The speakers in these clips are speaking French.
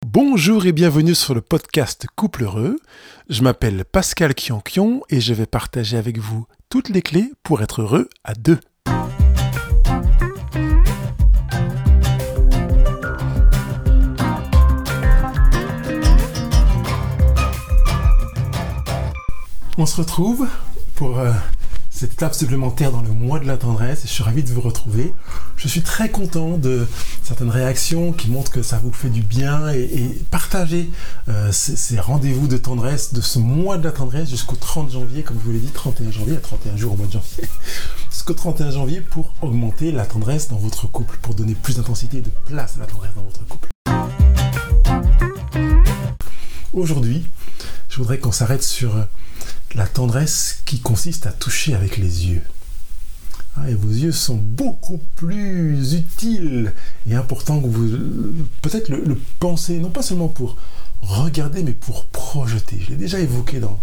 Bonjour et bienvenue sur le podcast Couple Heureux. Je m'appelle Pascal Kionkion et je vais partager avec vous toutes les clés pour être heureux à deux. On se retrouve pour cette étape supplémentaire dans le mois de la tendresse et je suis ravi de vous retrouver. Je suis très content de certaines réactions qui montrent que ça vous fait du bien et partagez ces rendez-vous de tendresse de ce mois de la tendresse jusqu'au 30 janvier, comme je vous l'ai dit, 31 janvier, à 31 jours au mois de janvier, jusqu'au 31 janvier pour augmenter la tendresse dans votre couple, pour donner plus d'intensité et de place à la tendresse dans votre couple. Aujourd'hui, je voudrais qu'on s'arrête sur la tendresse qui consiste à toucher avec les yeux. Et vos yeux sont beaucoup plus utiles et importants que vous peut-être le pensez, non pas seulement pour regarder, mais pour projeter. Je l'ai déjà évoqué dans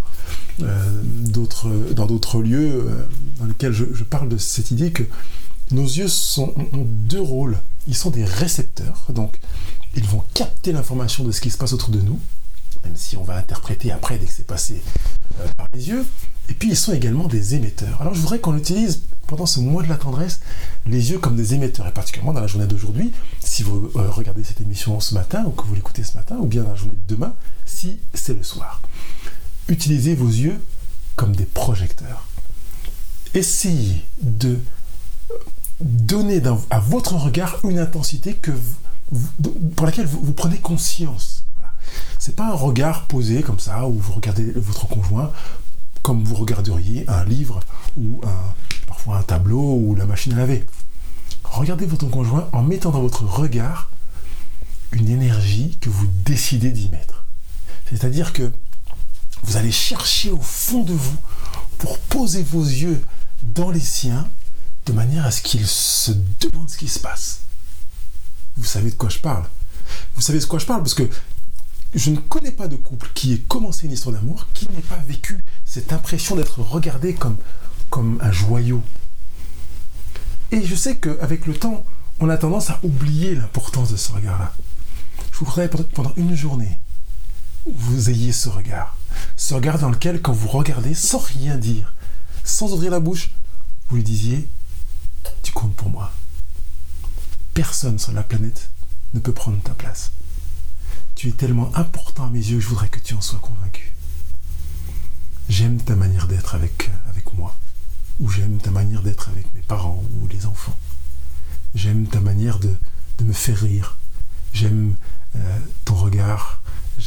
d'autres lieux dans lesquels je parle de cette idée que nos yeux ont deux rôles. Ils sont des récepteurs, donc ils vont capter l'information de ce qui se passe autour de nous, même si on va interpréter après dès que c'est passé par les yeux, et puis ils sont également des émetteurs. Alors je voudrais qu'on utilise pendant ce mois de la tendresse les yeux comme des émetteurs, et particulièrement dans la journée d'aujourd'hui, si vous regardez cette émission ce matin, ou que vous l'écoutez ce matin, ou bien dans la journée de demain, si c'est le soir. Utilisez vos yeux comme des projecteurs. Essayez de donner à votre regard une intensité pour laquelle vous prenez conscience. C'est pas un regard posé comme ça, où vous regardez votre conjoint comme vous regarderiez un livre ou parfois un tableau ou la machine à laver. Regardez votre conjoint en mettant dans votre regard une énergie que vous décidez d'y mettre. C'est-à-dire que vous allez chercher au fond de vous pour poser vos yeux dans les siens de manière à ce qu'il se demande ce qui se passe. Vous savez de quoi je parle. Vous savez de quoi je parle parce que je ne connais pas de couple qui ait commencé une histoire d'amour qui n'ait pas vécu cette impression d'être regardé comme un joyau. Et je sais qu'avec le temps, on a tendance à oublier l'importance de ce regard-là. Je voudrais pendant une journée, vous ayez ce regard. Ce regard dans lequel, quand vous regardez, sans rien dire, sans ouvrir la bouche, vous lui disiez « Tu comptes pour moi. Personne sur la planète ne peut prendre ta place. Tu es tellement important à mes yeux que je voudrais que tu en sois convaincu. J'aime ta manière d'être avec moi, ou j'aime ta manière d'être avec mes parents ou les enfants. J'aime ta manière de me faire rire. J'aime ton regard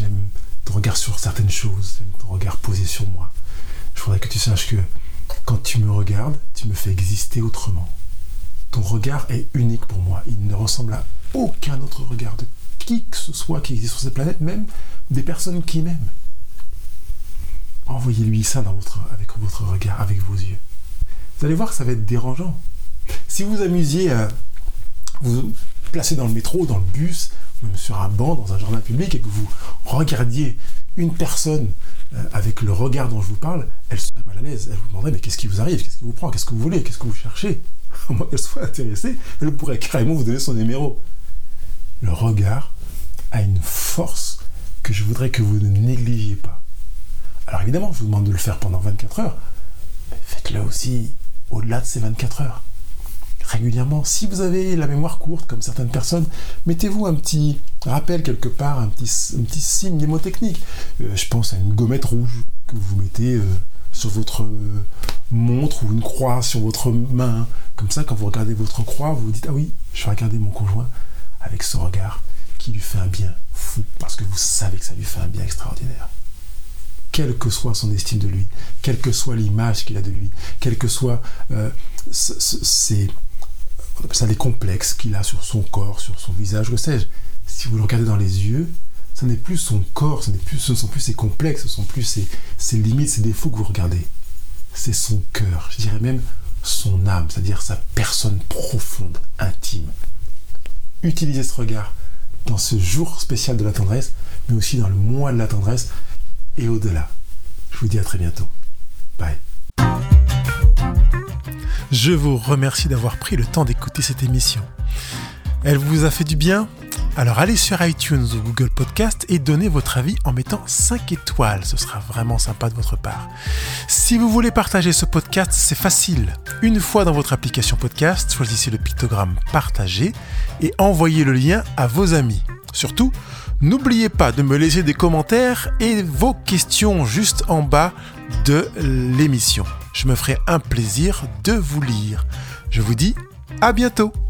sur certaines choses, j'aime ton regard posé sur moi. Je voudrais que tu saches que quand tu me regardes, tu me fais exister autrement. Ton regard est unique pour moi. Il ne ressemble à aucun autre regard de qui que ce soit qui existe sur cette planète, même des personnes qui m'aiment. Envoyez-lui ça avec votre regard, avec vos yeux. Vous allez voir que ça va être dérangeant. Si vous vous amusiez à vous placer dans le métro, dans le bus, même sur un banc, dans un jardin public, et que vous regardiez une personne avec le regard dont je vous parle, elle serait mal à l'aise. Elle vous demanderait, mais qu'est-ce qui vous arrive? Qu'est-ce qui vous prend? Qu'est-ce que vous voulez? Qu'est-ce que vous cherchez? À moins qu'elle soit intéressée, elle pourrait carrément vous donner son numéro. Le regard a une force que je voudrais que vous ne négligiez pas. Alors évidemment, je vous demande de le faire pendant 24 heures, mais faites-le aussi au-delà de ces 24 heures. Régulièrement, si vous avez la mémoire courte, comme certaines personnes, mettez-vous un petit rappel quelque part, un petit signe mnémotechnique. Je pense à une gommette rouge que vous mettez sur votre montre ou une croix sur votre main. Comme ça, quand vous regardez votre croix, vous vous dites « Ah oui, je vais regarder mon conjoint » avec ce regard qui lui fait un bien fou, parce que vous savez que ça lui fait un bien extraordinaire. Quelle que soit son estime de lui, quelle que soit l'image qu'il a de lui, quels que soient on appelle ça les complexes qu'il a sur son corps, sur son visage, que sais-je, si vous le regardez dans les yeux, ce n'est plus son corps, ce ne sont plus ses complexes, ce ne sont plus ses limites, ses défauts que vous regardez. C'est son cœur, je dirais même son âme, c'est-à-dire sa personne profonde, intime. Utilisez ce regard dans ce jour spécial de la tendresse, mais aussi dans le mois de la tendresse et au-delà. Je vous dis à très bientôt. Bye. Je vous remercie d'avoir pris le temps d'écouter cette émission. Elle vous a fait du bien ? Alors allez sur iTunes ou Google Podcast et donnez votre avis en mettant 5 étoiles, ce sera vraiment sympa de votre part. Si vous voulez partager ce podcast, c'est facile. Une fois dans votre application podcast, choisissez le pictogramme partager et envoyez le lien à vos amis. Surtout, n'oubliez pas de me laisser des commentaires et vos questions juste en bas de l'émission. Je me ferai un plaisir de vous lire. Je vous dis à bientôt.